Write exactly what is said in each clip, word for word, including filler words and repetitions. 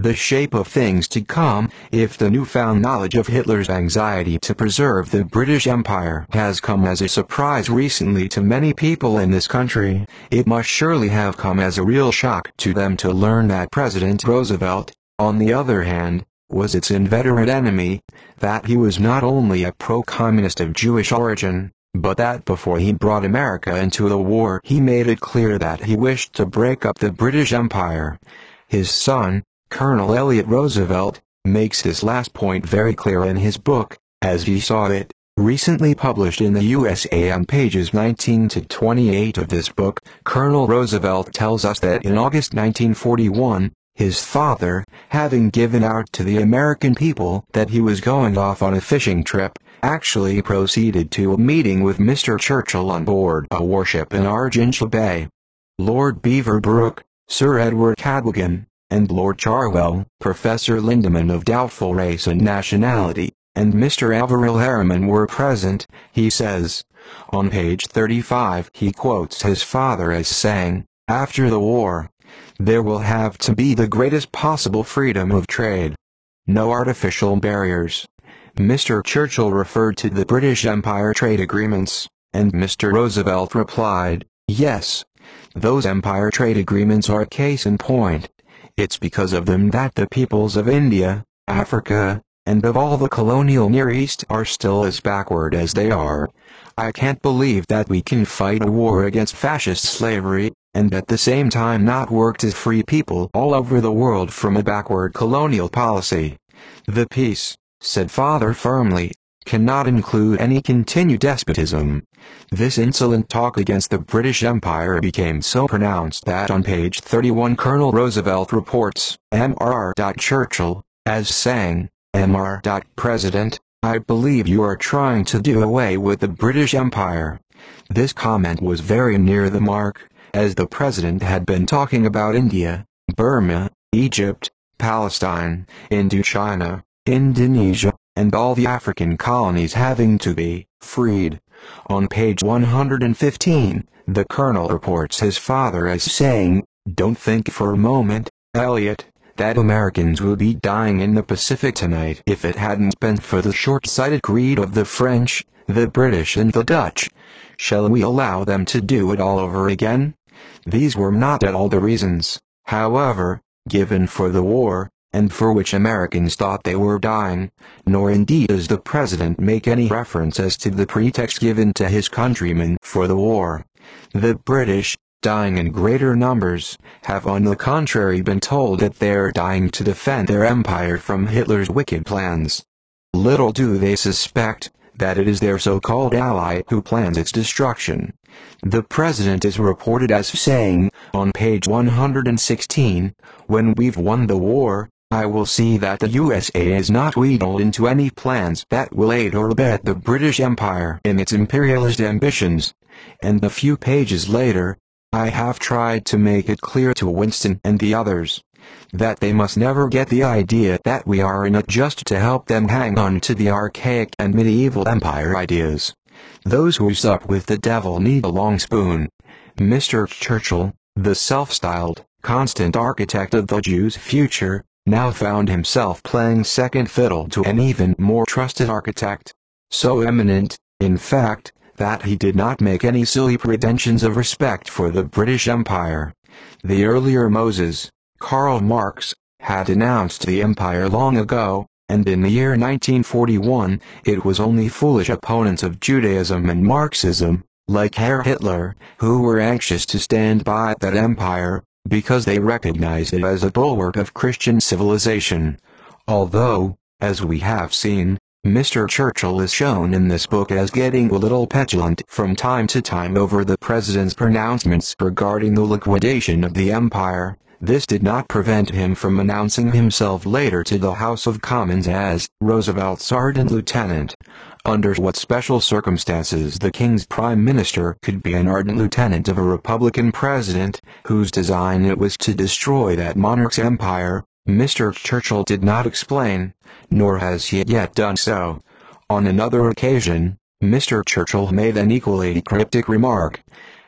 the shape of things to come. If the newfound knowledge of Hitler's anxiety to preserve the British Empire has come as a surprise recently to many people in this country, it must surely have come as a real shock to them to learn that President Roosevelt, on the other hand, was its inveterate enemy, that he was not only a pro-communist of Jewish origin, but that before he brought America into the war he made it clear that he wished to break up the British Empire. His son, Colonel Elliot Roosevelt, makes this last point very clear in his book, As He Saw It, recently published in the U S A. On pages nineteen to twenty-eight of this book, Colonel Roosevelt tells us that in August nineteen forty-one, his father, having given out to the American people that he was going off on a fishing trip, actually proceeded to a meeting with Mister Churchill on board a warship in Argenteuil Bay. Lord Beaverbrook, Sir Edward Cadogan, and Lord Charwell, Professor Lindeman of doubtful race and nationality, and Mister Averell Harriman were present, he says. On page thirty-five he quotes his father as saying, "After the war, there will have to be the greatest possible freedom of trade. No artificial barriers." Mister Churchill referred to the British Empire trade agreements, and Mister Roosevelt replied, "Yes, those Empire trade agreements are a case in point. It's because of them that the peoples of India, Africa, and of all the colonial Near East are still as backward as they are. I can't believe that we can fight a war against fascist slavery, and at the same time not work to free people all over the world from a backward colonial policy. The peace," said father firmly, "cannot include any continued despotism." This insolent talk against the British Empire became so pronounced that on page thirty-one Colonel Roosevelt reports M R Churchill as saying, M R President, "I believe you are trying to do away with the British Empire." This comment was very near the mark, as the president had been talking about India, Burma, Egypt, Palestine, Indochina, Indonesia, and all the African colonies having to be freed. On page one hundred fifteen, the colonel reports his father as saying, "Don't think for a moment, Elliot, that Americans would be dying in the Pacific tonight if it hadn't been for the short-sighted greed of the French, the British and the Dutch. Shall we allow them to do it all over again?" These were not at all the reasons, however, given for the war, and for which Americans thought they were dying, nor indeed does the president make any reference as to the pretext given to his countrymen for the war. The British, dying in greater numbers, have on the contrary been told that they are dying to defend their empire from Hitler's wicked plans. Little do they suspect that it is their so-called ally who plans its destruction. The president is reported as saying, on page one hundred sixteen, "When we've won the war, I will see that the U S A is not wheedled into any plans that will aid or abet the British Empire in its imperialist ambitions." And a few pages later, "I have tried to make it clear to Winston and the others that they must never get the idea that we are in it just to help them hang on to the archaic and medieval empire ideas. Those who sup with the devil need a long spoon." Mister Churchill, the self-styled, constant architect of the Jews' future, now found himself playing second fiddle to an even more trusted architect. So eminent, in fact, that he did not make any silly pretensions of respect for the British Empire. The earlier Moses, Karl Marx, had denounced the empire long ago, and in the year nineteen forty-one, it was only foolish opponents of Judaism and Marxism, like Herr Hitler, who were anxious to stand by that empire, because they recognized it as a bulwark of Christian civilization. Although, as we have seen, Mister Churchill is shown in this book as getting a little petulant from time to time over the president's pronouncements regarding the liquidation of the empire, this did not prevent him from announcing himself later to the House of Commons as Roosevelt's ardent lieutenant. Under what special circumstances the King's Prime Minister could be an ardent lieutenant of a Republican president, whose design it was to destroy that monarch's empire, Mister Churchill did not explain, nor has he yet done so. On another occasion, Mister Churchill made an equally cryptic remark.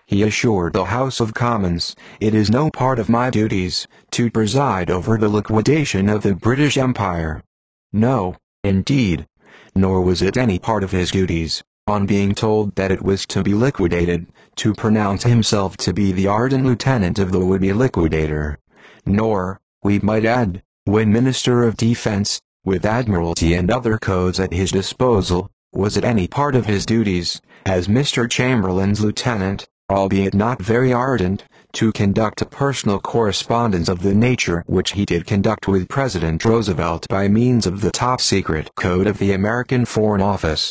He assured the House of Commons, "It is no part of my duties to preside over the liquidation of the British Empire." No, indeed. Nor was it any part of his duties, on being told that it was to be liquidated, to pronounce himself to be the ardent lieutenant of the would-be liquidator. Nor, we might add, when Minister of Defense, with Admiralty and other codes at his disposal, was it any part of his duties, as Mister Chamberlain's lieutenant, albeit not very ardent, to conduct a personal correspondence of the nature which he did conduct with President Roosevelt by means of the top-secret code of the American Foreign Office.